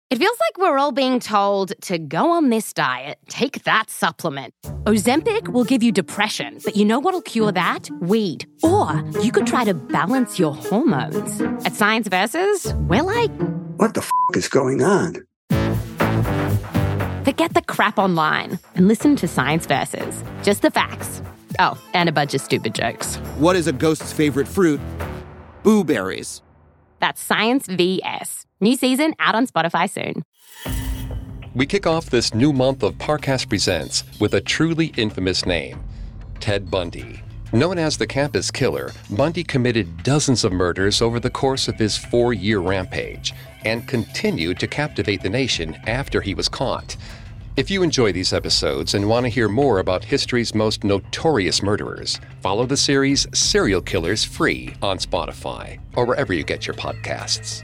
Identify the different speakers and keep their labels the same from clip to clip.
Speaker 1: It feels like we're all being told to go on this diet, take that supplement. Ozempic will give you depression, but you know what'll cure that? Weed. Or you could try to balance your hormones. At Science Versus, we're like,
Speaker 2: what the is going on?
Speaker 1: Forget the crap online and listen to Science Versus. Just the facts. Oh, and a bunch of stupid jokes.
Speaker 3: What is a ghost's favorite fruit? Blueberries.
Speaker 1: That's Science VS. New season out on Spotify soon.
Speaker 4: We kick off this new month of Parcast Presents with a truly infamous name, Ted Bundy. Known as the campus killer, Bundy committed dozens of murders over the course of his 4-year rampage and continued to captivate the nation after he was caught. If you enjoy these episodes and want to hear more about history's most notorious murderers, follow the series Serial Killers free on Spotify or wherever you get your podcasts.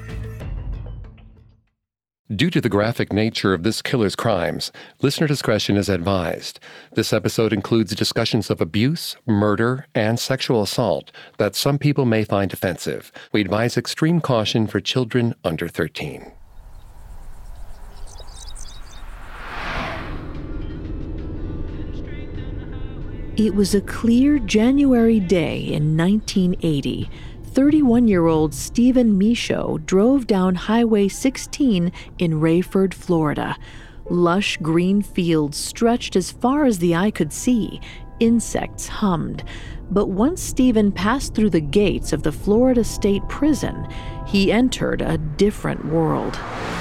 Speaker 4: Due to the graphic nature of this killer's crimes, listener discretion is advised. This episode includes discussions of abuse, murder, and sexual assault that some people may find offensive. We advise extreme caution for children under 13.
Speaker 5: It was a clear January day in 1980. 31-year-old Stephen Michaud drove down Highway 16 in Rayford, Florida. Lush green fields stretched as far as the eye could see. Insects hummed. But once Stephen passed through the gates of the Florida State Prison, he entered a different world.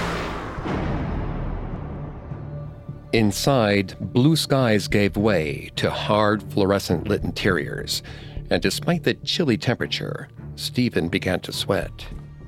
Speaker 4: Inside, blue skies gave way to hard, fluorescent-lit interiors, and despite the chilly temperature, Stephen began to sweat.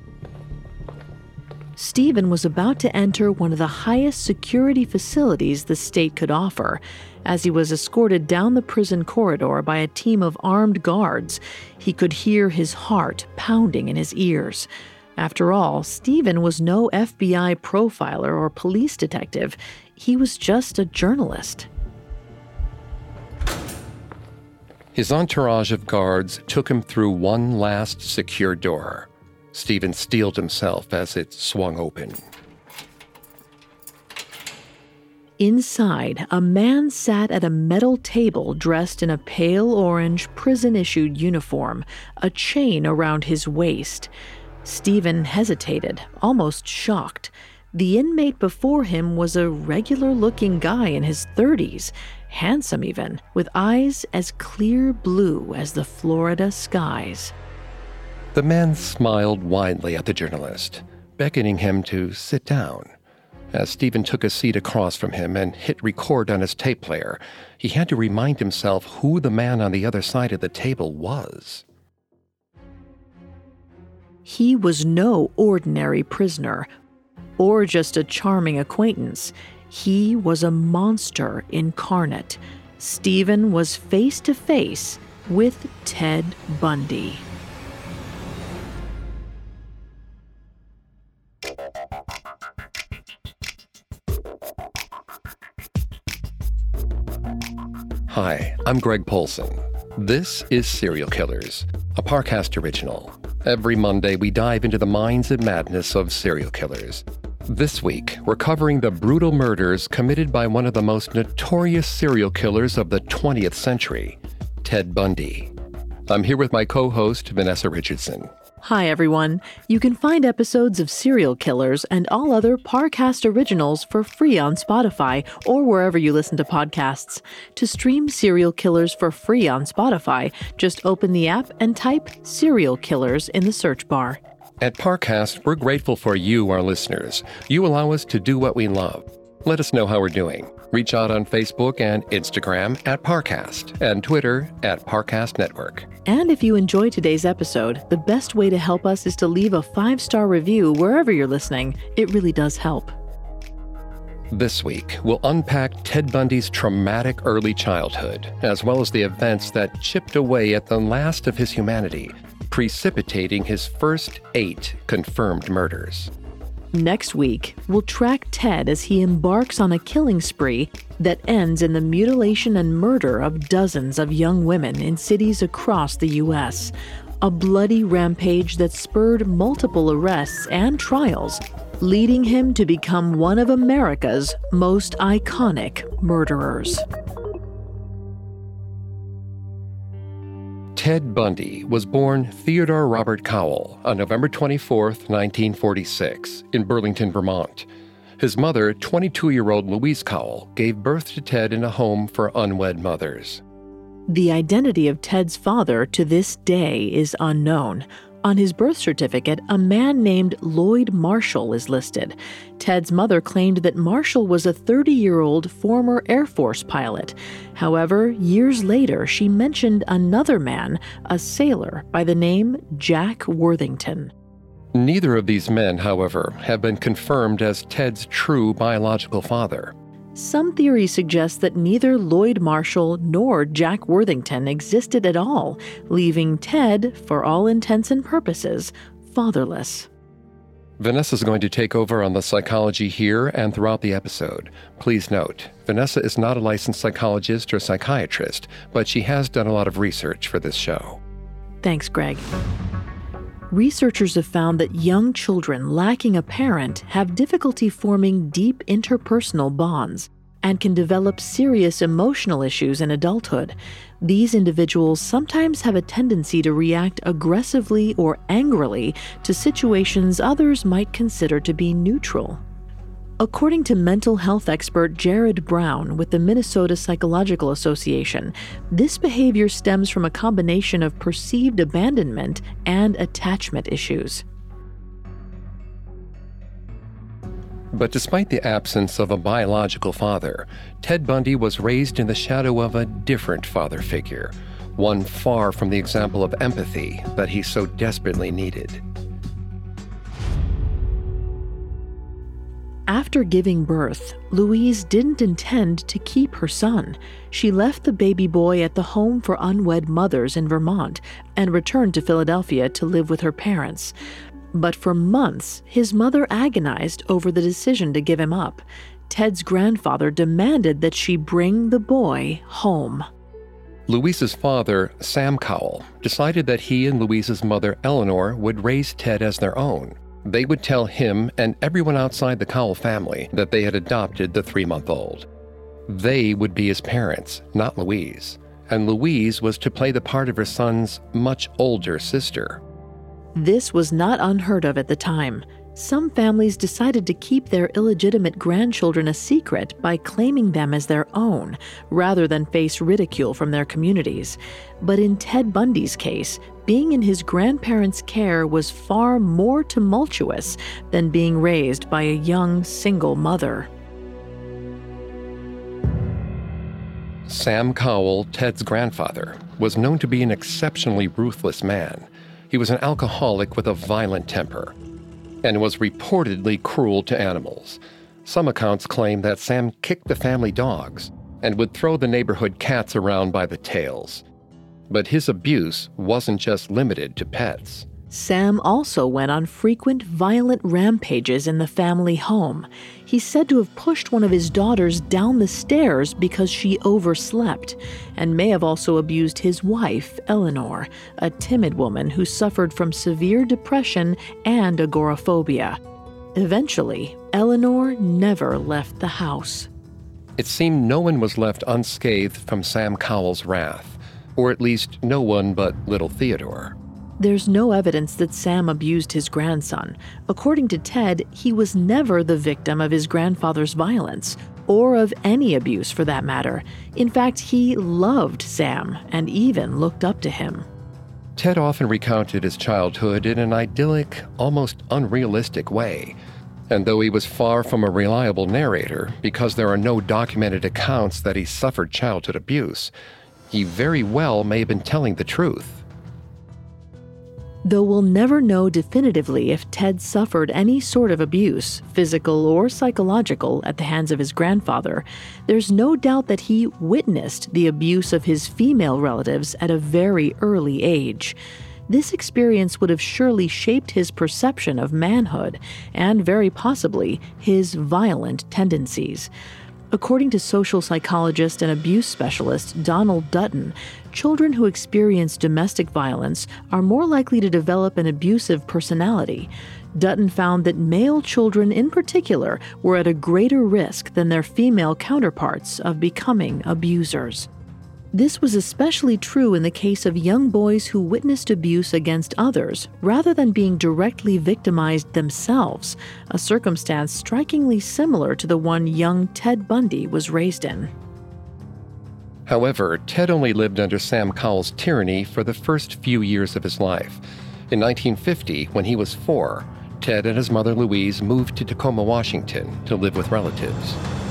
Speaker 5: Stephen was about to enter one of the highest security facilities the state could offer. As he was escorted down the prison corridor by a team of armed guards, he could hear his heart pounding in his ears. After all, Stephen was no FBI profiler or police detective. He was just a journalist.
Speaker 4: His entourage of guards took him through one last secure door. Stephen steeled himself as it swung open.
Speaker 5: Inside, a man sat at a metal table dressed in a pale orange prison-issued uniform, a chain around his waist. Stephen hesitated, almost shocked. The inmate before him was a regular-looking guy in his 30s, handsome even, with eyes as clear blue as the Florida skies.
Speaker 4: The man smiled widely at the journalist, beckoning him to sit down. As Stephen took a seat across from him and hit record on his tape player, he had to remind himself who the man on the other side of the table was.
Speaker 5: He was no ordinary prisoner, or just a charming acquaintance. He was a monster incarnate. Stephen was face to face with Ted Bundy.
Speaker 4: Hi, I'm Greg Polson. This is Serial Killers, a Parcast original. Every Monday, we dive into the minds and madness of serial killers. This week, we're covering the brutal murders committed by one of the most notorious serial killers of the 20th century, Ted Bundy. I'm here with my co-host, Vanessa Richardson.
Speaker 5: Hi, everyone. You can find episodes of Serial Killers and all other Parcast originals for free on Spotify or wherever you listen to podcasts. To stream Serial Killers for free on Spotify, just open the app and type Serial Killers in the search bar.
Speaker 4: At Parcast, we're grateful for you, our listeners. You allow us to do what we love. Let us know how we're doing. Reach out on Facebook and Instagram at Parcast and Twitter at Parcast Network.
Speaker 5: And if you enjoyed today's episode, the best way to help us is to leave a 5-star review wherever you're listening. It really does help.
Speaker 4: This week, we'll unpack Ted Bundy's traumatic early childhood, as well as the events that chipped away at the last of his humanity, precipitating his first 8 confirmed murders.
Speaker 5: Next week, we'll track Ted as he embarks on a killing spree that ends in the mutilation and murder of dozens of young women in cities across the U.S. A bloody rampage that spurred multiple arrests and trials, leading him to become one of America's most iconic murderers.
Speaker 4: Ted Bundy was born Theodore Robert Cowell on November 24, 1946, in Burlington, Vermont. His mother, 22-year-old Louise Cowell, gave birth to Ted in a home for unwed mothers.
Speaker 5: The identity of Ted's father to this day is unknown. On his birth certificate, a man named Lloyd Marshall is listed. Ted's mother claimed that Marshall was a 30-year-old former Air Force pilot. However, years later, she mentioned another man, a sailor, by the name Jack Worthington.
Speaker 4: Neither of these men, however, have been confirmed as Ted's true biological father.
Speaker 5: Some theories suggest that neither Lloyd Marshall nor Jack Worthington existed at all, leaving Ted, for all intents and purposes, fatherless.
Speaker 4: Vanessa's going to take over on the psychology here and throughout the episode. Please note, Vanessa is not a licensed psychologist or psychiatrist, but she has done a lot of research for this show.
Speaker 5: Thanks, Greg. Researchers have found that young children lacking a parent have difficulty forming deep interpersonal bonds and can develop serious emotional issues in adulthood. These individuals sometimes have a tendency to react aggressively or angrily to situations others might consider to be neutral. According to mental health expert Jared Brown with the Minnesota Psychological Association, this behavior stems from a combination of perceived abandonment and attachment issues.
Speaker 4: But despite the absence of a biological father, Ted Bundy was raised in the shadow of a different father figure, one far from the example of empathy that he so desperately needed.
Speaker 5: After giving birth, Louise didn't intend to keep her son. She left the baby boy at the home for unwed mothers in Vermont and returned to Philadelphia to live with her parents. But for months, his mother agonized over the decision to give him up. Ted's grandfather demanded that she bring the boy home.
Speaker 4: Louise's father, Sam Cowell, decided that he and Louise's mother, Eleanor, would raise Ted as their own. They would tell him and everyone outside the Cowell family that they had adopted the 3-month-old. They would be his parents, not Louise, and Louise was to play the part of her son's much older sister.
Speaker 5: This was not unheard of at the time. Some families decided to keep their illegitimate grandchildren a secret by claiming them as their own, rather than face ridicule from their communities. But in Ted Bundy's case, being in his grandparents' care was far more tumultuous than being raised by a young, single mother.
Speaker 4: Sam Cowell, Ted's grandfather, was known to be an exceptionally ruthless man. He was an alcoholic with a violent temper and was reportedly cruel to animals. Some accounts claim that Sam kicked the family dogs and would throw the neighborhood cats around by the tails. But his abuse wasn't just limited to pets.
Speaker 5: Sam also went on frequent violent rampages in the family home. He's said to have pushed one of his daughters down the stairs because she overslept, and may have also abused his wife, Eleanor, a timid woman who suffered from severe depression and agoraphobia. Eventually, Eleanor never left the house.
Speaker 4: It seemed no one was left unscathed from Sam Cowell's wrath, or at least no one but little Theodore.
Speaker 5: There's no evidence that Sam abused his grandson. According to Ted, he was never the victim of his grandfather's violence, or of any abuse for that matter. In fact, he loved Sam and even looked up to him.
Speaker 4: Ted often recounted his childhood in an idyllic, almost unrealistic way. And though he was far from a reliable narrator, because there are no documented accounts that he suffered childhood abuse, he very well may have been telling the truth.
Speaker 5: Though we'll never know definitively if Ted suffered any sort of abuse, physical or psychological, at the hands of his grandfather, there's no doubt that he witnessed the abuse of his female relatives at a very early age. This experience would have surely shaped his perception of manhood and, very possibly, his violent tendencies. According to social psychologist and abuse specialist Donald Dutton, children who experience domestic violence are more likely to develop an abusive personality. Dutton found that male children in particular were at a greater risk than their female counterparts of becoming abusers. This was especially true in the case of young boys who witnessed abuse against others rather than being directly victimized themselves, a circumstance strikingly similar to the one young Ted Bundy was raised in.
Speaker 4: However, Ted only lived under Sam Cowell's tyranny for the first few years of his life. In 1950, when he was 4, Ted and his mother Louise moved to Tacoma, Washington to live with relatives.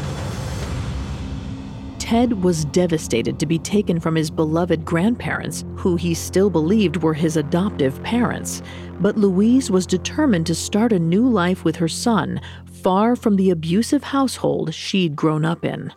Speaker 5: Ted was devastated to be taken from his beloved grandparents, who he still believed were his adoptive parents. But Louise was determined to start a new life with her son, far from the abusive household she'd grown up in.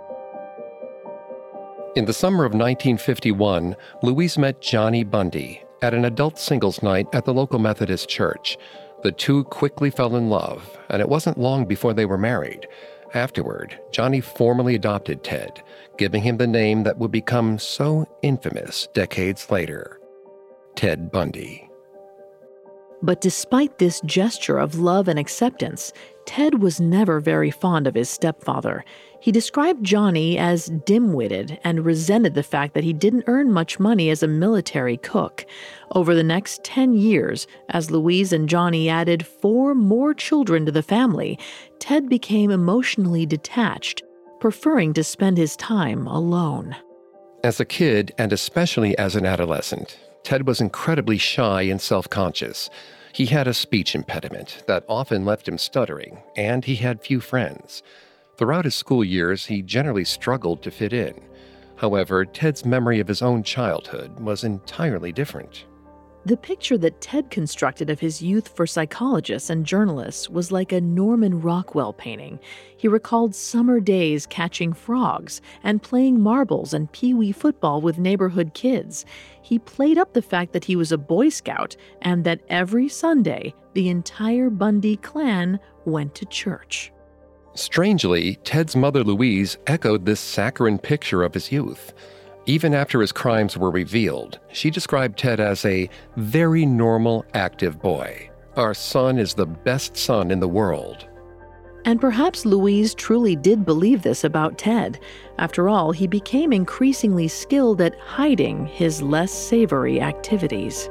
Speaker 4: In the summer of 1951, Louise met Johnny Bundy at an adult singles night at the local Methodist church. The two quickly fell in love, and it wasn't long before they were married. Afterward, Johnny formally adopted Ted, giving him the name that would become so infamous decades later, Ted Bundy.
Speaker 5: But despite this gesture of love and acceptance, Ted was never very fond of his stepfather. He described Johnny as dim-witted and resented the fact that he didn't earn much money as a military cook. Over the next 10 years, as Louise and Johnny added 4 more children to the family, Ted became emotionally detached, preferring to spend his time alone.
Speaker 4: As a kid, and especially as an adolescent, Ted was incredibly shy and self-conscious. He had a speech impediment that often left him stuttering, and he had few friends. Throughout his school years, he generally struggled to fit in. However, Ted's memory of his own childhood was entirely different.
Speaker 5: The picture that Ted constructed of his youth for psychologists and journalists was like a Norman Rockwell painting. He recalled summer days catching frogs and playing marbles and pee-wee football with neighborhood kids. He played up the fact that he was a Boy Scout and that every Sunday, the entire Bundy clan went to church.
Speaker 4: Strangely, Ted's mother Louise echoed this saccharine picture of his youth. Even after his crimes were revealed, she described Ted as a very normal, active boy. Our son is the best son in the world.
Speaker 5: And perhaps Louise truly did believe this about Ted. After all, he became increasingly skilled at hiding his less savory activities.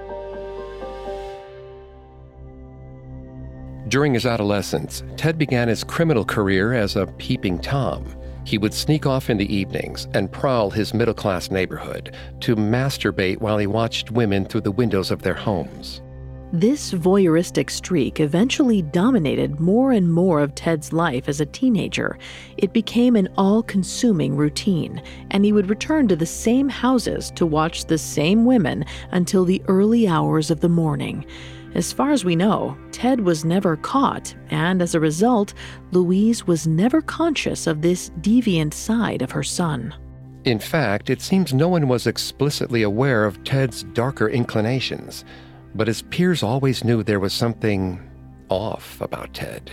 Speaker 4: During his adolescence, Ted began his criminal career as a peeping Tom. He would sneak off in the evenings and prowl his middle-class neighborhood to masturbate while he watched women through the windows of their homes.
Speaker 5: This voyeuristic streak eventually dominated more and more of Ted's life as a teenager. It became an all-consuming routine, and he would return to the same houses to watch the same women until the early hours of the morning. As far as we know, Ted was never caught, and as a result, Louise was never conscious of this deviant side of her son.
Speaker 4: In fact, it seems no one was explicitly aware of Ted's darker inclinations, but his peers always knew there was something off about Ted.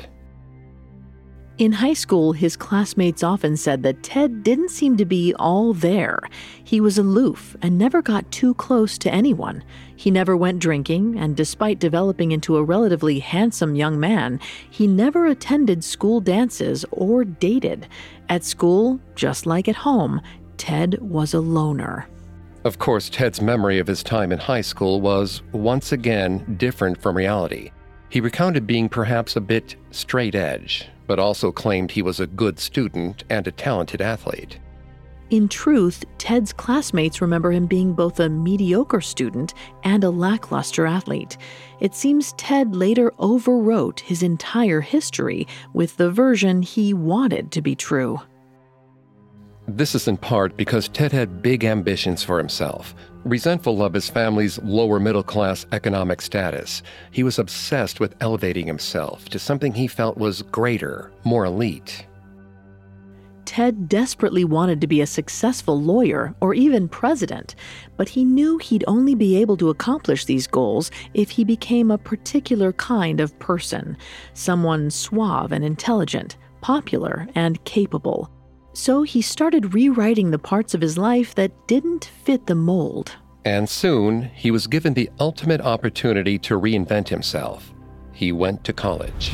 Speaker 5: In high school, his classmates often said that Ted didn't seem to be all there. He was aloof and never got too close to anyone. He never went drinking, and despite developing into a relatively handsome young man, he never attended school dances or dated. At school, just like at home, Ted was a loner.
Speaker 4: Of course, Ted's memory of his time in high school was, once again, different from reality. He recounted being perhaps a bit straight edge, but also claimed he was a good student and a talented athlete.
Speaker 5: In truth, Ted's classmates remember him being both a mediocre student and a lackluster athlete. It seems Ted later overwrote his entire history with the version he wanted to be true.
Speaker 4: This is in part because Ted had big ambitions for himself. Resentful of his family's lower middle-class economic status, he was obsessed with elevating himself to something he felt was greater, more elite.
Speaker 5: Ted desperately wanted to be a successful lawyer or even president, but he knew he'd only be able to accomplish these goals if he became a particular kind of person, someone suave and intelligent, popular and capable. So he started rewriting the parts of his life that didn't fit the mold.
Speaker 4: And soon, he was given the ultimate opportunity to reinvent himself. He went to college.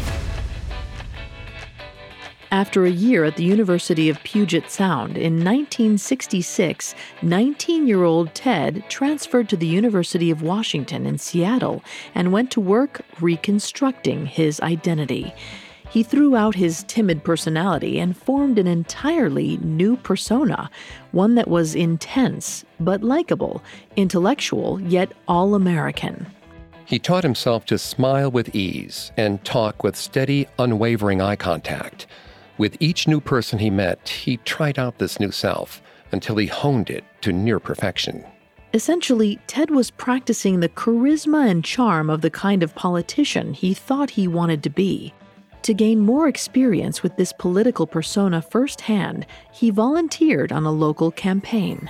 Speaker 5: After a year at the University of Puget Sound in 1966, 19-year-old Ted transferred to the University of Washington in Seattle and went to work reconstructing his identity. He threw out his timid personality and formed an entirely new persona, one that was intense but likable, intellectual yet all-American.
Speaker 4: He taught himself to smile with ease and talk with steady, unwavering eye contact. With each new person he met, he tried out this new self until he honed it to near perfection.
Speaker 5: Essentially, Ted was practicing the charisma and charm of the kind of politician he thought he wanted to be. To gain more experience with this political persona firsthand, he volunteered on a local campaign.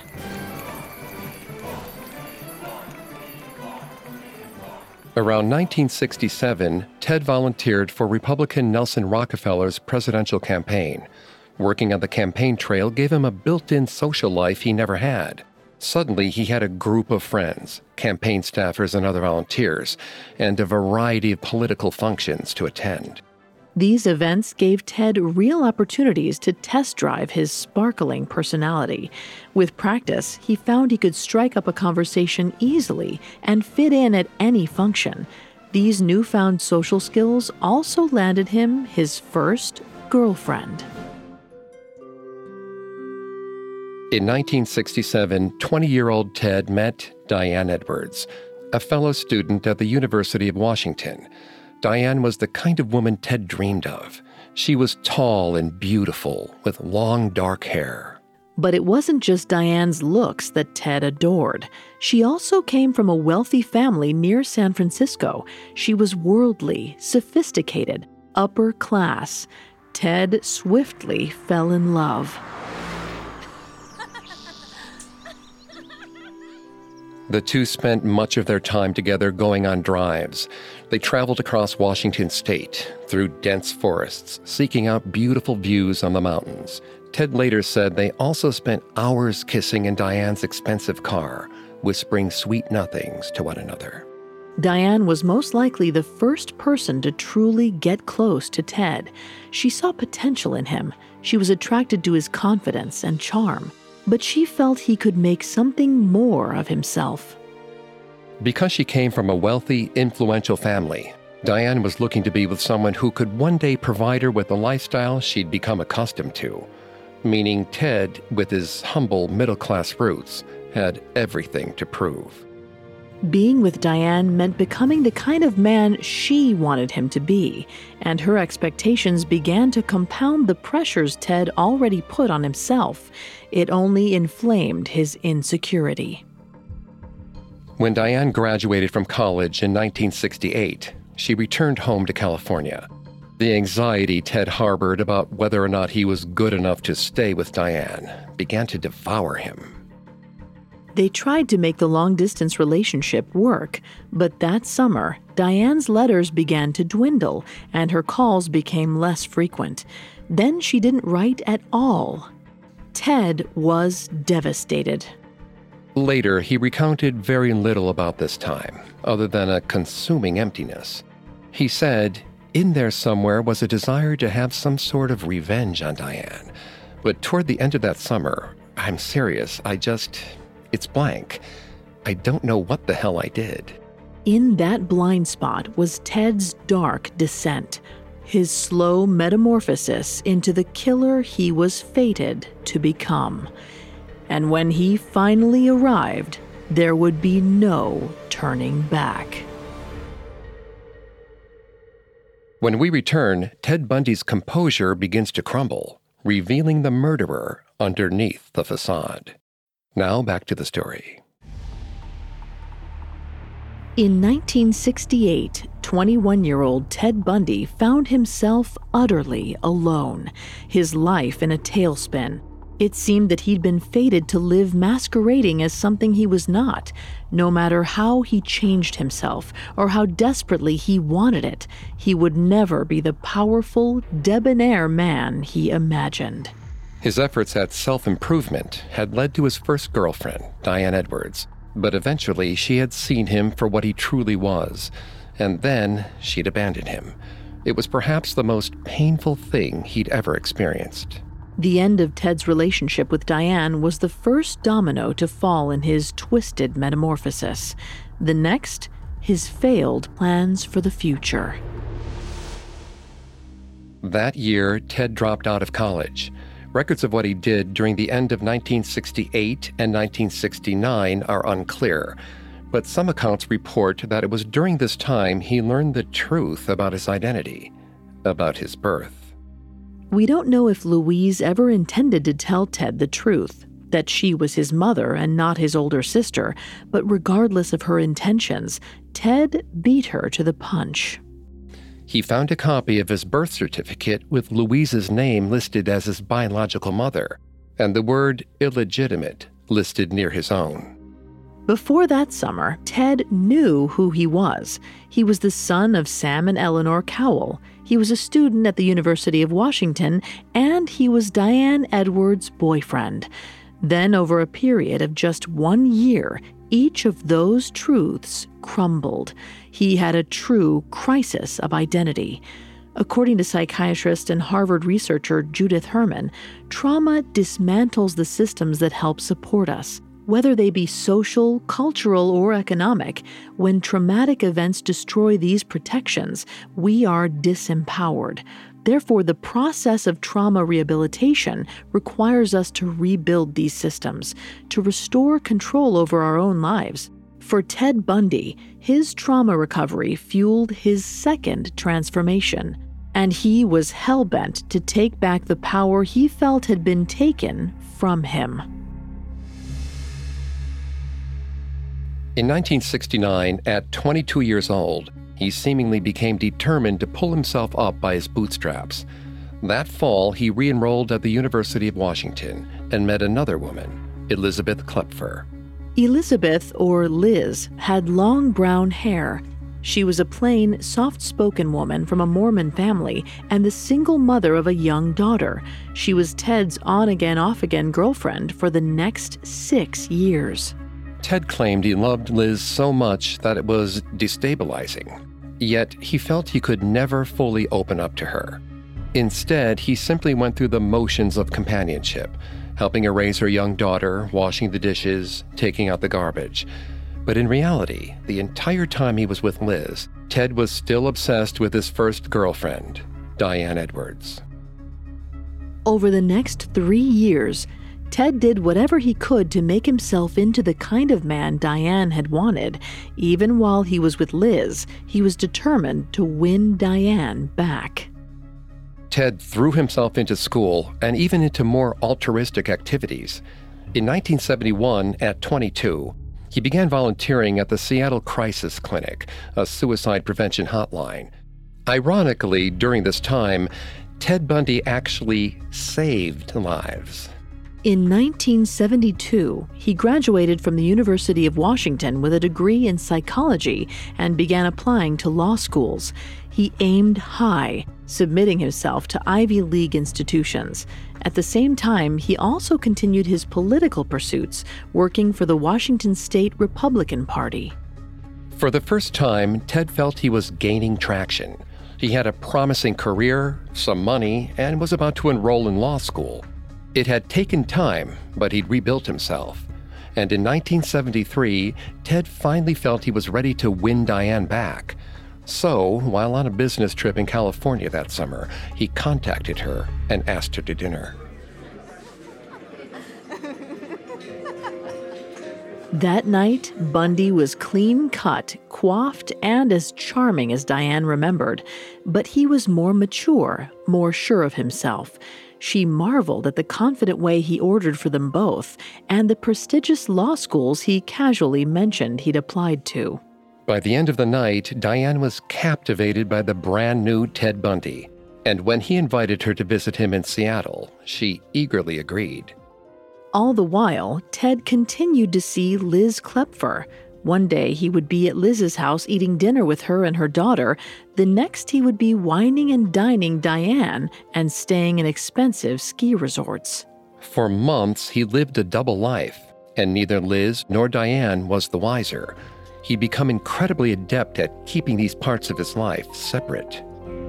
Speaker 4: Around 1967, Ted volunteered for Republican Nelson Rockefeller's presidential campaign. Working on the campaign trail gave him a built-in social life he never had. Suddenly, he had a group of friends, campaign staffers and other volunteers, and a variety of political functions to attend.
Speaker 5: These events gave Ted real opportunities to test drive his sparkling personality. With practice, he found he could strike up a conversation easily and fit in at any function. These newfound social skills also landed him his first girlfriend.
Speaker 4: In 1967, 20-year-old Ted met Diane Edwards, a fellow student at the University of Washington. Diane was the kind of woman Ted dreamed of. She was tall and beautiful, with long, dark hair.
Speaker 5: But it wasn't just Diane's looks that Ted adored. She also came from a wealthy family near San Francisco. She was worldly, sophisticated, upper class. Ted swiftly fell in love.
Speaker 4: The two spent much of their time together going on drives. They traveled across Washington state, through dense forests, seeking out beautiful views on the mountains. Ted later said they also spent hours kissing in Diane's expensive car, whispering sweet nothings to one another.
Speaker 5: Diane was most likely the first person to truly get close to Ted. She saw potential in him. She was attracted to his confidence and charm. But she felt he could make something more of himself.
Speaker 4: Because she came from a wealthy, influential family, Diane was looking to be with someone who could one day provide her with the lifestyle she'd become accustomed to. Meaning Ted, with his humble middle-class roots, had everything to prove.
Speaker 5: Being with Diane meant becoming the kind of man she wanted him to be, and her expectations began to compound the pressures Ted already put on himself. It only inflamed his insecurity.
Speaker 4: When Diane graduated from college in 1968, she returned home to California. The anxiety Ted harbored about whether or not he was good enough to stay with Diane began to devour him.
Speaker 5: They tried to make the long-distance relationship work, but that summer, Diane's letters began to dwindle and her calls became less frequent. Then she didn't write at all. Ted was devastated.
Speaker 4: Later, he recounted very little about this time, other than a consuming emptiness. He said, in there somewhere was a desire to have some sort of revenge on Diane. But toward the end of that summer, I'm serious, it's blank. I don't know what the hell I did.
Speaker 5: In that blind spot was Ted's dark descent, his slow metamorphosis into the killer he was fated to become. And when he finally arrived, there would be no turning back.
Speaker 4: When we return, Ted Bundy's composure begins to crumble, revealing the murderer underneath the facade. Now back to the story.
Speaker 5: In 1968, 21-year-old Ted Bundy found himself utterly alone, his life in a tailspin. It seemed that he'd been fated to live masquerading as something he was not. No matter how he changed himself or how desperately he wanted it, he would never be the powerful, debonair man he imagined.
Speaker 4: His efforts at self-improvement had led to his first girlfriend, Diane Edwards, but eventually she had seen him for what he truly was, and then she'd abandoned him. It was perhaps the most painful thing he'd ever experienced.
Speaker 5: The end of Ted's relationship with Diane was the first domino to fall in his twisted metamorphosis. The next, his failed plans for the future.
Speaker 4: That year, Ted dropped out of college. Records of what he did during the end of 1968 and 1969 are unclear, but some accounts report that it was during this time he learned the truth about his identity, about his birth.
Speaker 5: We don't know if Louise ever intended to tell Ted the truth, that she was his mother and not his older sister, but regardless of her intentions, Ted beat her to the punch.
Speaker 4: He found a copy of his birth certificate with Louise's name listed as his biological mother, and the word illegitimate listed near his own.
Speaker 5: Before that summer, Ted knew who he was. He was the son of Sam and Eleanor Cowell. He was a student at the University of Washington, and he was Diane Edwards' boyfriend. Then, over a period of just 1 year, each of those truths crumbled. He had a true crisis of identity. According to psychiatrist and Harvard researcher Judith Herman, trauma dismantles the systems that help support us. Whether they be social, cultural, or economic, when traumatic events destroy these protections, we are disempowered. Therefore, the process of trauma rehabilitation requires us to rebuild these systems, to restore control over our own lives. For Ted Bundy, his trauma recovery fueled his second transformation, and he was hell-bent to take back the power he felt had been taken from him.
Speaker 4: In 1969, at 22 years old, he seemingly became determined to pull himself up by his bootstraps. That fall, he re-enrolled at the University of Washington and met another woman, Elizabeth Klepfer.
Speaker 5: Elizabeth, or Liz, had long brown hair. She was a plain, soft-spoken woman from a Mormon family and the single mother of a young daughter. She was Ted's on-again, off-again girlfriend for the next 6 years.
Speaker 4: Ted claimed he loved Liz so much that it was destabilizing. Yet he felt he could never fully open up to her. Instead, he simply went through the motions of companionship, helping her raise her young daughter, washing the dishes, taking out the garbage. But in reality, the entire time he was with Liz, Ted was still obsessed with his first girlfriend, Diane Edwards.
Speaker 5: Over the next 3 years, Ted did whatever he could to make himself into the kind of man Diane had wanted. Even while he was with Liz, he was determined to win Diane back.
Speaker 4: Ted threw himself into school and even into more altruistic activities. In 1971, at 22, he began volunteering at the Seattle Crisis Clinic, a suicide prevention hotline. Ironically, during this time, Ted Bundy actually saved lives.
Speaker 5: In 1972, he graduated from the University of Washington with a degree in psychology and began applying to law schools. He aimed high, submitting himself to Ivy League institutions. At the same time, he also continued his political pursuits, working for the Washington State Republican Party.
Speaker 4: For the first time, Ted felt he was gaining traction. He had a promising career, some money, and was about to enroll in law school. It had taken time, but he'd rebuilt himself. And in 1973, Ted finally felt he was ready to win Diane back. So, while on a business trip in California that summer, he contacted her and asked her to dinner.
Speaker 5: That night, Bundy was clean-cut, coiffed, and as charming as Diane remembered. But he was more mature, more sure of himself. She marveled at the confident way he ordered for them both, and the prestigious law schools he casually mentioned he'd applied to.
Speaker 4: By the end of the night, Diane was captivated by the brand new Ted Bundy. And when he invited her to visit him in Seattle, she eagerly agreed.
Speaker 5: All the while, Ted continued to see Liz Klepfer. One day, he would be at Liz's house eating dinner with her and her daughter. The next, he would be wining and dining Diane and staying in expensive ski resorts.
Speaker 4: For months, he lived a double life, and neither Liz nor Diane was the wiser. He'd become incredibly adept at keeping these parts of his life separate.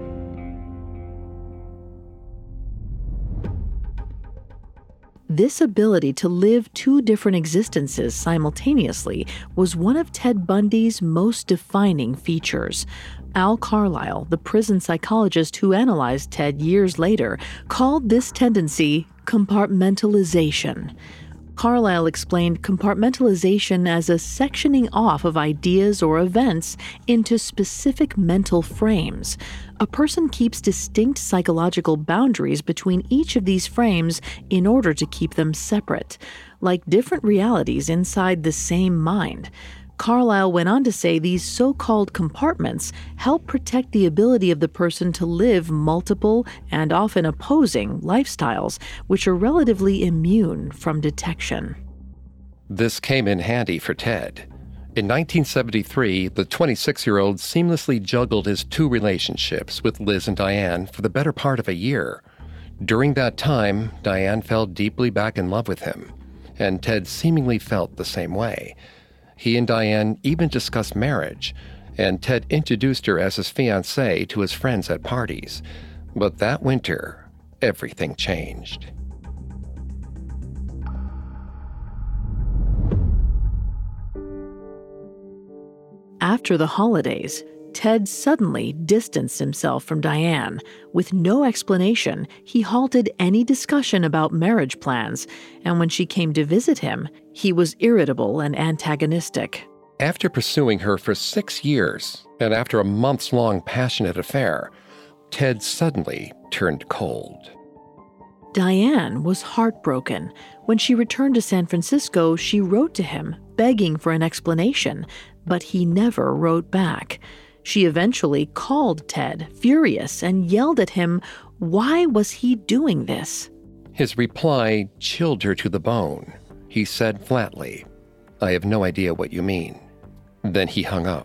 Speaker 5: This ability to live two different existences simultaneously was one of Ted Bundy's most defining features. Al Carlisle, the prison psychologist who analyzed Ted years later, called this tendency compartmentalization. Carlisle explained compartmentalization as a sectioning off of ideas or events into specific mental frames. A person keeps distinct psychological boundaries between each of these frames in order to keep them separate, like different realities inside the same mind. Carlisle went on to say these so-called compartments help protect the ability of the person to live multiple and often opposing lifestyles, which are relatively immune from detection.
Speaker 4: This came in handy for Ted. In 1973, the 26-year-old seamlessly juggled his two relationships with Liz and Diane for the better part of a year. During that time, Diane fell deeply back in love with him, and Ted seemingly felt the same way. He and Diane even discussed marriage, and Ted introduced her as his fiancée to his friends at parties. But that winter, everything changed.
Speaker 5: After the holidays, Ted suddenly distanced himself from Diane. With no explanation, he halted any discussion about marriage plans, and when she came to visit him, he was irritable and antagonistic.
Speaker 4: After pursuing her for 6 years, and after a months-long passionate affair, Ted suddenly turned cold.
Speaker 5: Diane was heartbroken. When she returned to San Francisco, she wrote to him, begging for an explanation, but he never wrote back. She eventually called Ted, furious, and yelled at him, why was he doing this?
Speaker 4: His reply chilled her to the bone. He said flatly, "I have no idea what you mean." Then he hung up.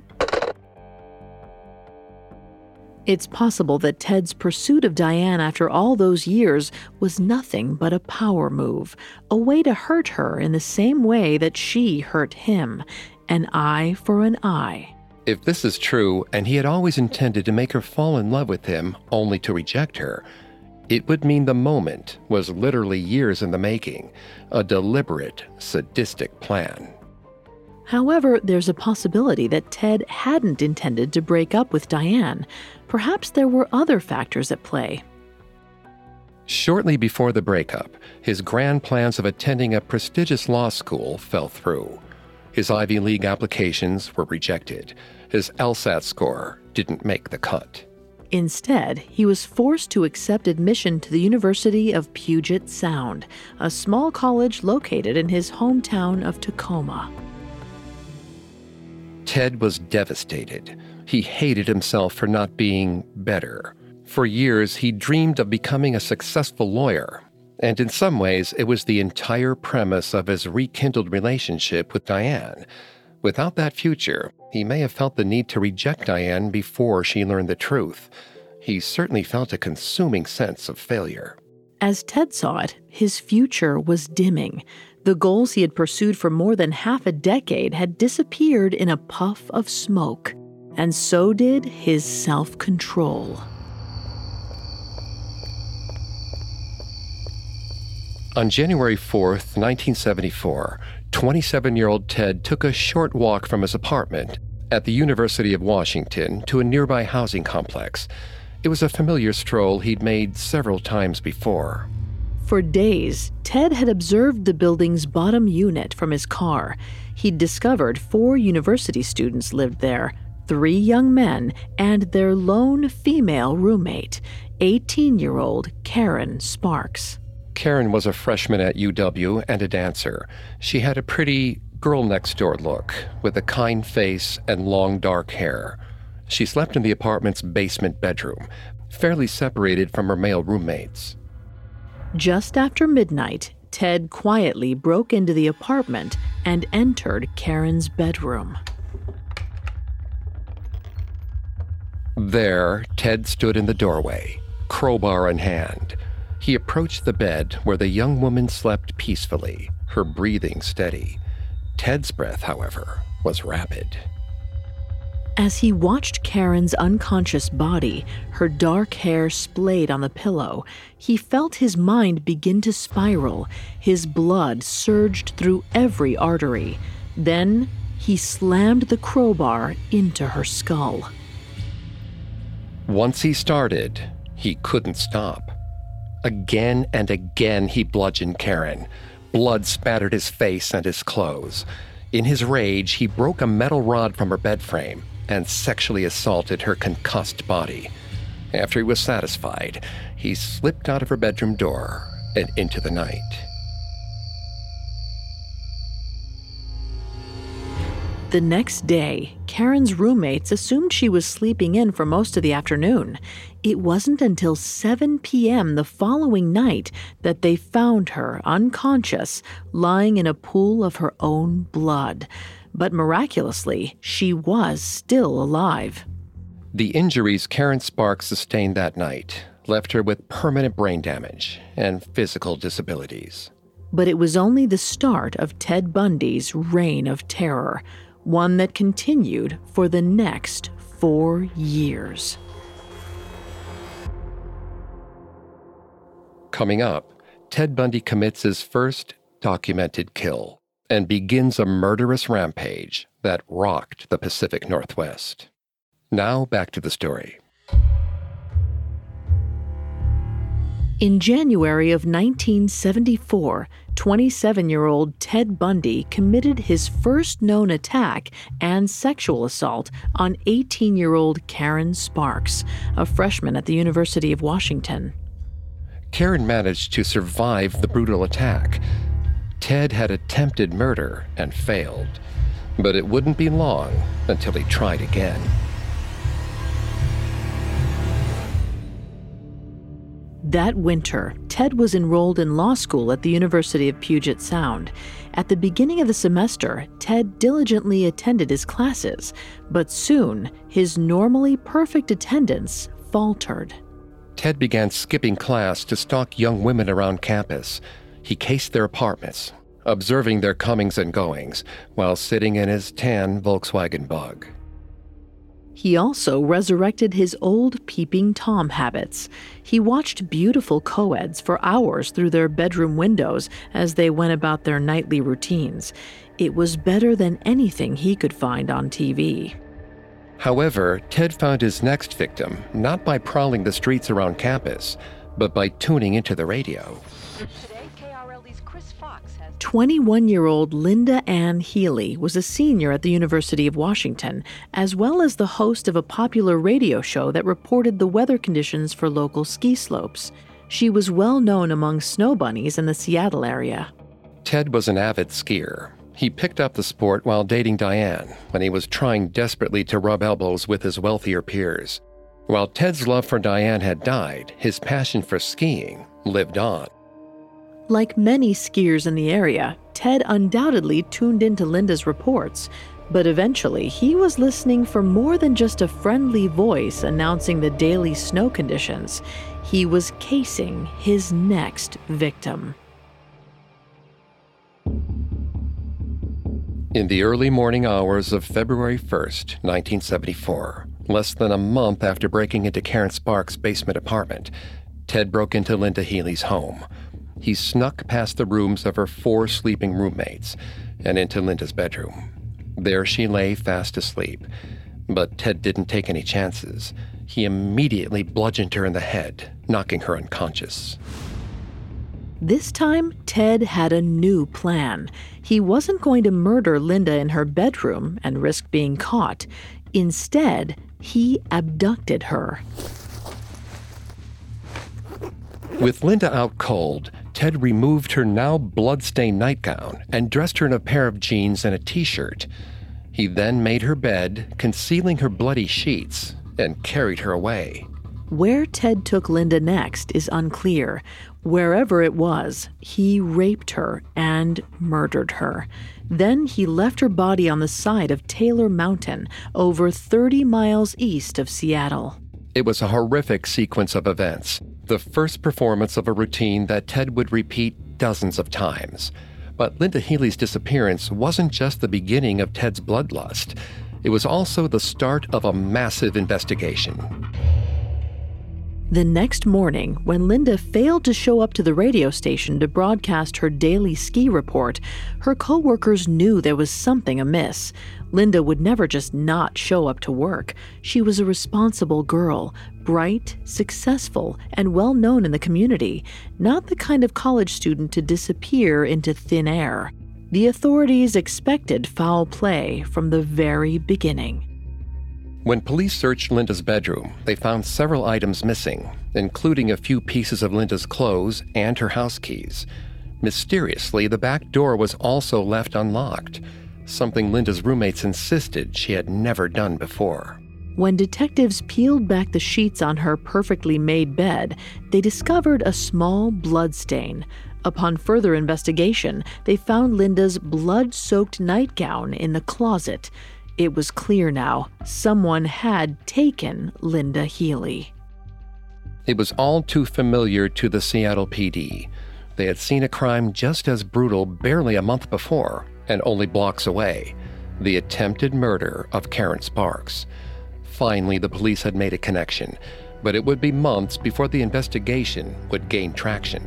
Speaker 5: It's possible that Ted's pursuit of Diane after all those years was nothing but a power move, a way to hurt her in the same way that she hurt him, an eye for an eye.
Speaker 4: If this is true, and he had always intended to make her fall in love with him only to reject her, it would mean the moment was literally years in the making, a deliberate, sadistic plan.
Speaker 5: However, there's a possibility that Ted hadn't intended to break up with Diane. Perhaps there were other factors at play.
Speaker 4: Shortly before the breakup, his grand plans of attending a prestigious law school fell through. His Ivy League applications were rejected. His LSAT score didn't make the cut.
Speaker 5: Instead, he was forced to accept admission to the University of Puget Sound, a small college located in his hometown of Tacoma.
Speaker 4: Ted was devastated. He hated himself for not being better. For years, he dreamed of becoming a successful lawyer, and in some ways, it was the entire premise of his rekindled relationship with Diane. Without that future, he may have felt the need to reject Diane before she learned the truth. He certainly felt a consuming sense of failure.
Speaker 5: As Ted saw it, his future was dimming. The goals he had pursued for more than half a decade had disappeared in a puff of smoke, and so did his self-control.
Speaker 4: On January 4th, 1974, 27-year-old Ted took a short walk from his apartment at the University of Washington to a nearby housing complex. It was a familiar stroll he'd made several times before.
Speaker 5: For days, Ted had observed the building's bottom unit from his car. He'd discovered 4 university students lived there, 3 young men, and their lone female roommate, 18-year-old Karen Sparks.
Speaker 4: Karen was a freshman at UW and a dancer. She had a pretty girl-next-door look, with a kind face and long dark hair. She slept in the apartment's basement bedroom, fairly separated from her male roommates.
Speaker 5: Just after midnight, Ted quietly broke into the apartment and entered Karen's bedroom.
Speaker 4: There, Ted stood in the doorway, crowbar in hand. He approached the bed where the young woman slept peacefully, her breathing steady. Ted's breath, however, was rapid.
Speaker 5: As he watched Karen's unconscious body, her dark hair splayed on the pillow, he felt his mind begin to spiral. His blood surged through every artery. Then he slammed the crowbar into her skull.
Speaker 4: Once he started, he couldn't stop. Again and again he bludgeoned Karen. Blood spattered his face and his clothes. In his rage, he broke a metal rod from her bed frame and sexually assaulted her concussed body. After he was satisfied, he slipped out of her bedroom door and into the night.
Speaker 5: The next day, Karen's roommates assumed she was sleeping in for most of the afternoon. It wasn't until 7 p.m. the following night that they found her unconscious, lying in a pool of her own blood. But miraculously, she was still alive.
Speaker 4: The injuries Karen Sparks sustained that night left her with permanent brain damage and physical disabilities.
Speaker 5: But it was only the start of Ted Bundy's reign of terror, one that continued for the next 4 years.
Speaker 4: Coming up, Ted Bundy commits his first documented kill and begins a murderous rampage that rocked the Pacific Northwest. Now back to the story.
Speaker 5: In January of 1974, 27-year-old Ted Bundy committed his first known attack and sexual assault on 18-year-old Karen Sparks, a freshman at the University of Washington.
Speaker 4: Karen managed to survive the brutal attack. Ted had attempted murder and failed, but it wouldn't be long until he tried again.
Speaker 5: That winter, Ted was enrolled in law school at the University of Puget Sound. At the beginning of the semester, Ted diligently attended his classes, but soon his normally perfect attendance faltered.
Speaker 4: Ted began skipping class to stalk young women around campus. He cased their apartments, observing their comings and goings, while sitting in his tan Volkswagen Bug.
Speaker 5: He also resurrected his old peeping Tom habits. He watched beautiful co-eds for hours through their bedroom windows as they went about their nightly routines. It was better than anything he could find on TV.
Speaker 4: However, Ted found his next victim not by prowling the streets around campus, but by tuning into the radio.
Speaker 5: 21-year-old Linda Ann Healy was a senior at the University of Washington, as well as the host of a popular radio show that reported the weather conditions for local ski slopes. She was well known among snow bunnies in the Seattle area.
Speaker 4: Ted was an avid skier. He picked up the sport while dating Diane when he was trying desperately to rub elbows with his wealthier peers. While Ted's love for Diane had died, his passion for skiing lived on.
Speaker 5: Like many skiers in the area, Ted undoubtedly tuned into Linda's reports, but eventually he was listening for more than just a friendly voice announcing the daily snow conditions. He was casing his next victim.
Speaker 4: In the early morning hours of February 1st, 1974, less than a month after breaking into Karen Sparks' basement apartment, Ted broke into Linda Healy's home. He snuck past the rooms of her 4 sleeping roommates and into Linda's bedroom. There she lay fast asleep, but Ted didn't take any chances. He immediately bludgeoned her in the head, knocking her unconscious.
Speaker 5: This time, Ted had a new plan. He wasn't going to murder Linda in her bedroom and risk being caught. Instead, he abducted her.
Speaker 4: With Linda out cold, Ted removed her now blood-stained nightgown and dressed her in a pair of jeans and a t-shirt. He then made her bed, concealing her bloody sheets, and carried her away.
Speaker 5: Where Ted took Linda next is unclear. Wherever it was, he raped her and murdered her. Then he left her body on the side of Taylor Mountain, over 30 miles east of Seattle.
Speaker 4: It was a horrific sequence of events, the first performance of a routine that Ted would repeat dozens of times. But Linda Healy's disappearance wasn't just the beginning of Ted's bloodlust. It was also the start of a massive investigation.
Speaker 5: The next morning, when Linda failed to show up to the radio station to broadcast her daily ski report, her coworkers knew there was something amiss. Linda would never just not show up to work. She was a responsible girl, bright, successful, and well-known in the community, not the kind of college student to disappear into thin air. The authorities expected foul play from the very beginning.
Speaker 4: When police searched Linda's bedroom, they found several items missing, including a few pieces of Linda's clothes and her house keys. Mysteriously, the back door was also left unlocked, something Linda's roommates insisted she had never done before.
Speaker 5: When detectives peeled back the sheets on her perfectly made bed, they discovered a small blood stain. Upon further investigation, they found Linda's blood-soaked nightgown in the closet. It was clear now, someone had taken Linda Healy.
Speaker 4: It was all too familiar to the Seattle PD. They had seen a crime just as brutal barely a month before, and only blocks away: the attempted murder of Karen Sparks. Finally, the police had made a connection, but it would be months before the investigation would gain traction.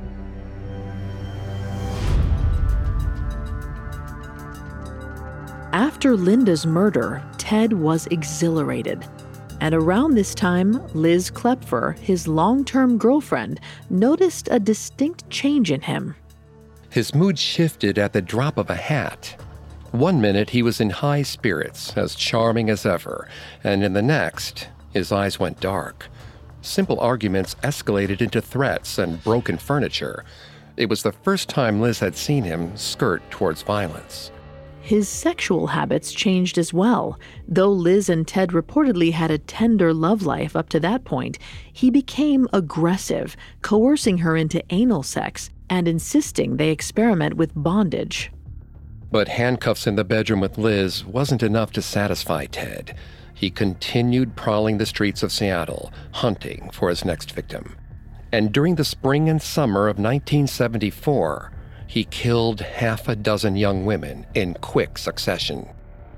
Speaker 5: After Linda's murder, Ted was exhilarated. And around this time, Liz Klepfer, his long-term girlfriend, noticed a distinct change in him.
Speaker 4: His mood shifted at the drop of a hat. One minute he was in high spirits, as charming as ever, and in the next, his eyes went dark. Simple arguments escalated into threats and broken furniture. It was the first time Liz had seen him skirt towards violence.
Speaker 5: His sexual habits changed as well. Though Liz and Ted reportedly had a tender love life up to that point, he became aggressive, coercing her into anal sex and insisting they experiment with bondage.
Speaker 4: But handcuffs in the bedroom with Liz wasn't enough to satisfy Ted. He continued prowling the streets of Seattle, hunting for his next victim. And during the spring and summer of 1974, he killed half a dozen young women in quick succession.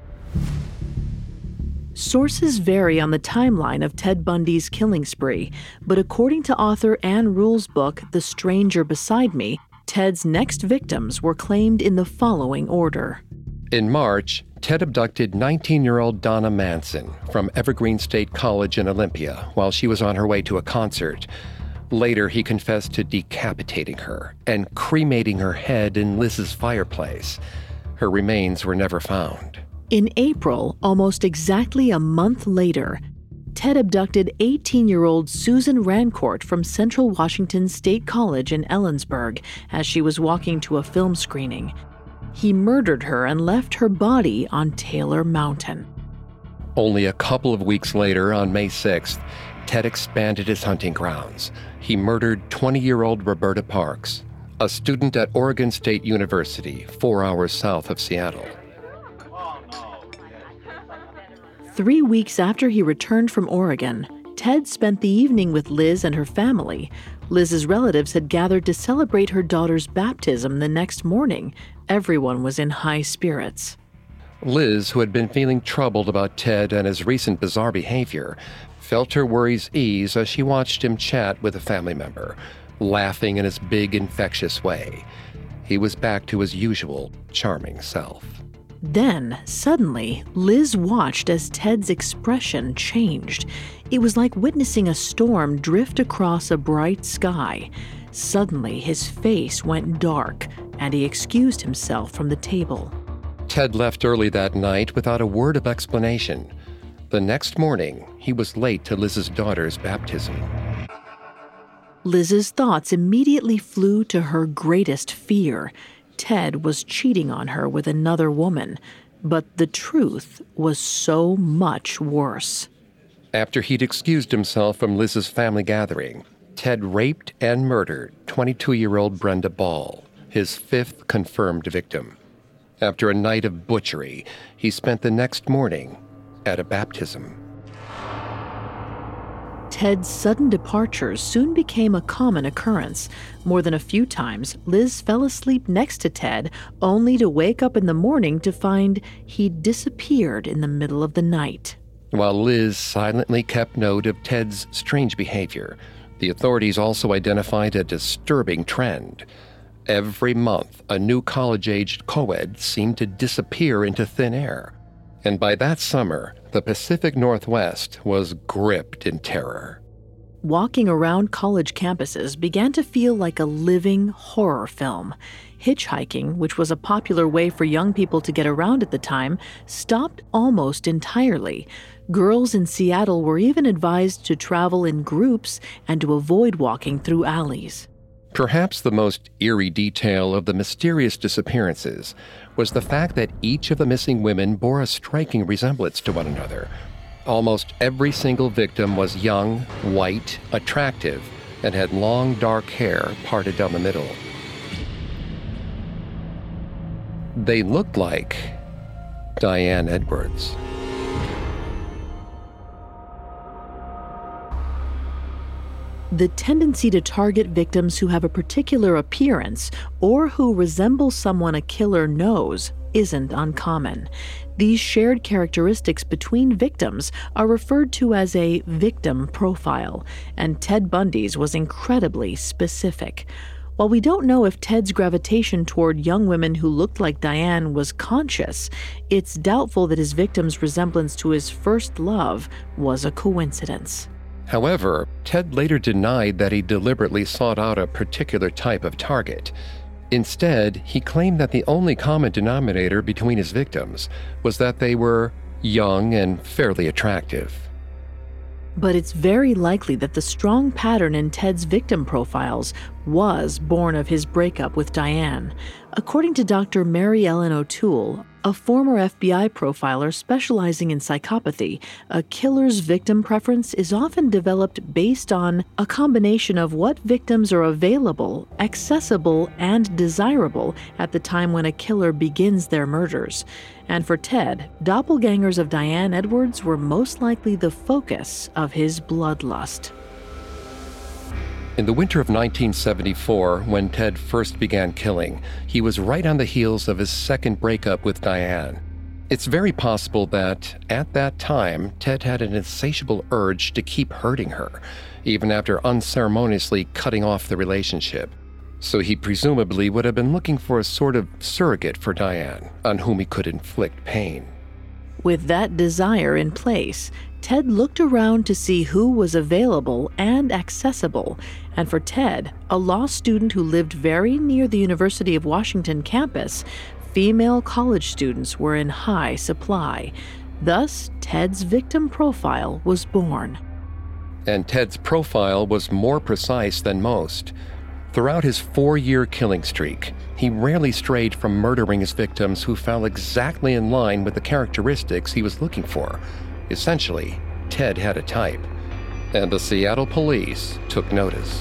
Speaker 5: Sources vary on the timeline of Ted Bundy's killing spree, but according to author Ann Rule's book, The Stranger Beside Me, Ted's next victims were claimed in the following order.
Speaker 4: In March, Ted abducted 19-year-old Donna Manson from Evergreen State College in Olympia while she was on her way to a concert. Later, he confessed to decapitating her and cremating her head in Liz's fireplace. Her remains were never found.
Speaker 5: In April, almost exactly a month later, Ted abducted 18-year-old Susan Rancourt from Central Washington State College in Ellensburg as she was walking to a film screening. He murdered her and left her body on Taylor Mountain.
Speaker 4: Only a couple of weeks later, on May 6th, Ted expanded his hunting grounds. He murdered 20-year-old Roberta Parks, a student at Oregon State University, 4 hours south of Seattle.
Speaker 5: 3 weeks after he returned from Oregon, Ted spent the evening with Liz and her family. Liz's relatives had gathered to celebrate her daughter's baptism the next morning. Everyone was in high spirits.
Speaker 4: Liz, who had been feeling troubled about Ted and his recent bizarre behavior, felt her worries ease as she watched him chat with a family member, laughing in his big, infectious way. He was back to his usual charming self.
Speaker 5: Then, suddenly, Liz watched as Ted's expression changed. It was like witnessing a storm drift across a bright sky. Suddenly, his face went dark, and he excused himself from the table.
Speaker 4: Ted left early that night without a word of explanation. The next morning, he was late to Liz's daughter's baptism.
Speaker 5: Liz's thoughts immediately flew to her greatest fear. Ted was cheating on her with another woman. But the truth was so much worse.
Speaker 4: After he'd excused himself from Liz's family gathering, Ted raped and murdered 22-year-old Brenda Ball, his fifth confirmed victim. After a night of butchery, he spent the next morning at a baptism.
Speaker 5: Ted's sudden departures soon became a common occurrence. More than a few times, Liz fell asleep next to Ted, only to wake up in the morning to find he'd disappeared in the middle of the night.
Speaker 4: While Liz silently kept note of Ted's strange behavior, the authorities also identified a disturbing trend. Every month, a new college-aged co-ed seemed to disappear into thin air. And by that summer, the Pacific Northwest was gripped in terror.
Speaker 5: Walking around college campuses began to feel like a living horror film. Hitchhiking, which was a popular way for young people to get around at the time, stopped almost entirely. Girls in Seattle were even advised to travel in groups and to avoid walking through alleys.
Speaker 4: Perhaps the most eerie detail of the mysterious disappearances was the fact that each of the missing women bore a striking resemblance to one another. Almost every single victim was young, white, attractive, and had long dark hair parted down the middle. They looked like Diane Edwards.
Speaker 5: The tendency to target victims who have a particular appearance or who resemble someone a killer knows isn't uncommon. These shared characteristics between victims are referred to as a victim profile, and Ted Bundy's was incredibly specific. While we don't know if Ted's gravitation toward young women who looked like Diane was conscious, it's doubtful that his victim's resemblance to his first love was a coincidence.
Speaker 4: However, Ted later denied that he deliberately sought out a particular type of target. Instead, he claimed that the only common denominator between his victims was that they were young and fairly attractive.
Speaker 5: But it's very likely that the strong pattern in Ted's victim profiles was born of his breakup with Diane. According to Dr. Mary Ellen O'Toole, a former FBI profiler specializing in psychopathy, a killer's victim preference is often developed based on a combination of what victims are available, accessible, and desirable at the time when a killer begins their murders. And for Ted, doppelgangers of Diane Edwards were most likely the focus of his bloodlust.
Speaker 4: In the winter of 1974, when Ted first began killing, he was right on the heels of his second breakup with Diane. It's very possible that, at that time, Ted had an insatiable urge to keep hurting her, even after unceremoniously cutting off the relationship. So he presumably would have been looking for a sort of surrogate for Diane, on whom he could inflict pain.
Speaker 5: With that desire in place, Ted looked around to see who was available and accessible, and for Ted, a law student who lived very near the University of Washington campus, female college students were in high supply. Thus, Ted's victim profile was born.
Speaker 4: And Ted's profile was more precise than most. Throughout his 4-year killing streak, he rarely strayed from murdering his victims who fell exactly in line with the characteristics he was looking for. Essentially, Ted had a type, and the Seattle police took notice.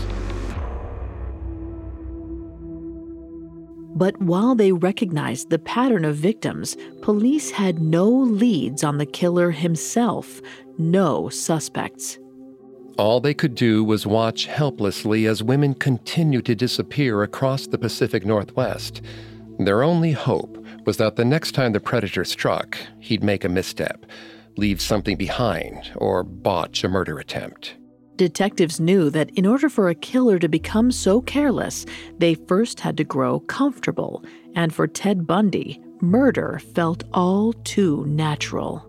Speaker 5: But while they recognized the pattern of victims, police had no leads on the killer himself, no suspects.
Speaker 4: All they could do was watch helplessly as women continued to disappear across the Pacific Northwest. Their only hope was that the next time the predator struck, he'd make a misstep, leave something behind, or botch a murder attempt.
Speaker 5: Detectives knew that in order for a killer to become so careless, they first had to grow comfortable. And for Ted Bundy, murder felt all too natural.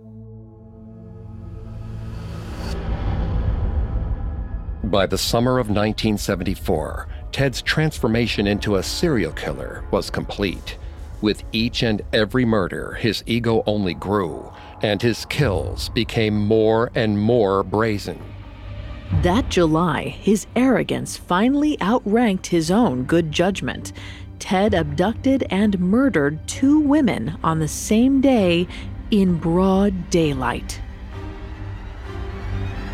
Speaker 4: By the summer of 1974, Ted's transformation into a serial killer was complete. With each and every murder, his ego only grew, and his kills became more and more brazen.
Speaker 5: That July, his arrogance finally outranked his own good judgment. Ted abducted and murdered 2 women on the same day in broad daylight.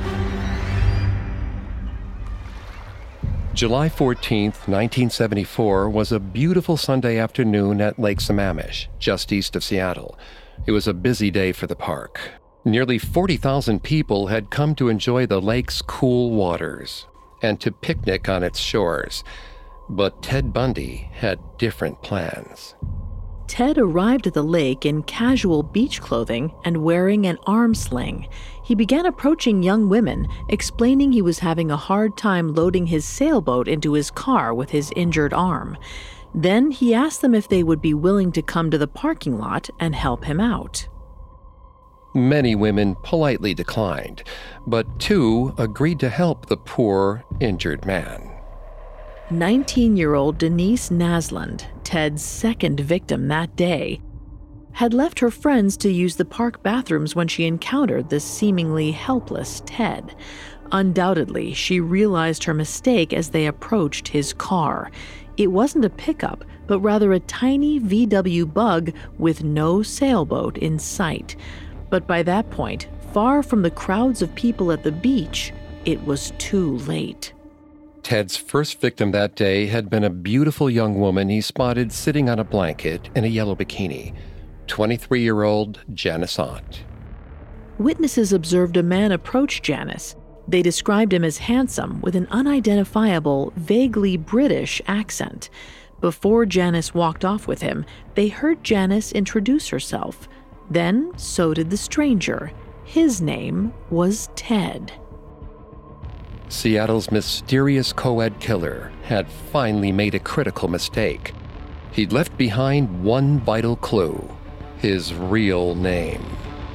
Speaker 4: July 14th, 1974 was a beautiful Sunday afternoon at Lake Sammamish, just east of Seattle. It was a busy day for the park. Nearly 40,000 people had come to enjoy the lake's cool waters and to picnic on its shores. But Ted Bundy had different plans.
Speaker 5: Ted arrived at the lake in casual beach clothing and wearing an arm sling. He began approaching young women, explaining he was having a hard time loading his sailboat into his car with his injured arm. Then he asked them if they would be willing to come to the parking lot and help him out.
Speaker 4: Many women politely declined, but 2 agreed to help the poor, injured man.
Speaker 5: 19-year-old Denise Nasland, Ted's second victim that day, had left her friends to use the park bathrooms when she encountered the seemingly helpless Ted. Undoubtedly, she realized her mistake as they approached his car. It wasn't a pickup, but rather a tiny VW Bug with no sailboat in sight. But by that point, far from the crowds of people at the beach, it was too late.
Speaker 4: Ted's first victim that day had been a beautiful young woman he spotted sitting on a blanket in a yellow bikini, 23-year-old Janice Ott.
Speaker 5: Witnesses observed a man approach Janice. They described him as handsome with an unidentifiable, vaguely British accent. Before Janice walked off with him, they heard Janice introduce herself. Then, so did the stranger. His name was Ted.
Speaker 4: Seattle's mysterious co-ed killer had finally made a critical mistake. He'd left behind one vital clue: his real name.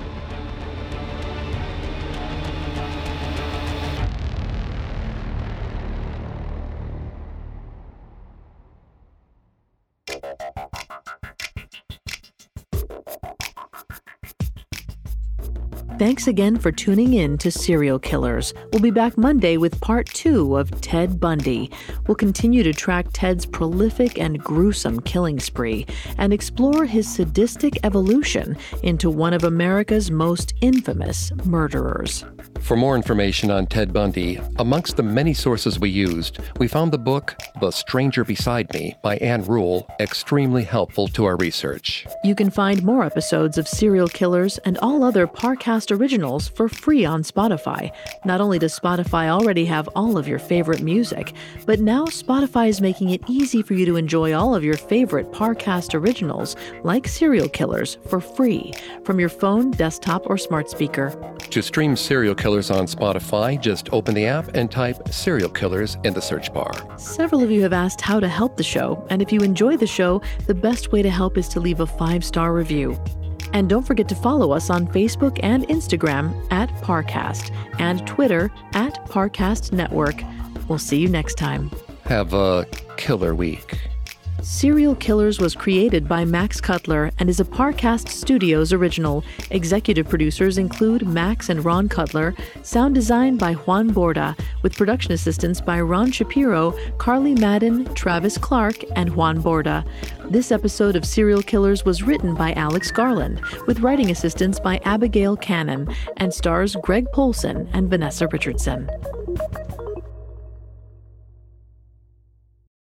Speaker 5: Thanks again for tuning in to Serial Killers. We'll be back Monday with part 2 of Ted Bundy. We'll continue to track Ted's prolific and gruesome killing spree and explore his sadistic evolution into one of America's most infamous murderers.
Speaker 4: For more information on Ted Bundy, amongst the many sources we used, we found the book The Stranger Beside Me by Ann Rule extremely helpful to our research.
Speaker 5: You can find more episodes of Serial Killers and all other Parcast originals for free on Spotify. Not only does Spotify already have all of your favorite music, but now Spotify is making it easy for you to enjoy all of your favorite Parcast originals, like Serial Killers, for free from your phone, desktop, or smart speaker.
Speaker 4: To stream Serial Killers on Spotify, just open the app and type Serial Killers in the search bar.
Speaker 5: Several of you have asked how to help the show, and if you enjoy the show, the best way to help is to leave a 5-star review. And don't forget to follow us on Facebook and Instagram at Parcast and Twitter at Parcast Network. We'll see you next time.
Speaker 4: Have a killer week.
Speaker 5: Serial Killers was created by Max Cutler and is a Parcast Studios original. Executive producers include Max and Ron Cutler, sound design by Juan Borda, with production assistance by Ron Shapiro, Carly Madden, Travis Clark, and Juan Borda. This episode of Serial Killers was written by Alex Garland, with writing assistance by Abigail Cannon, and stars Greg Polson and Vanessa Richardson.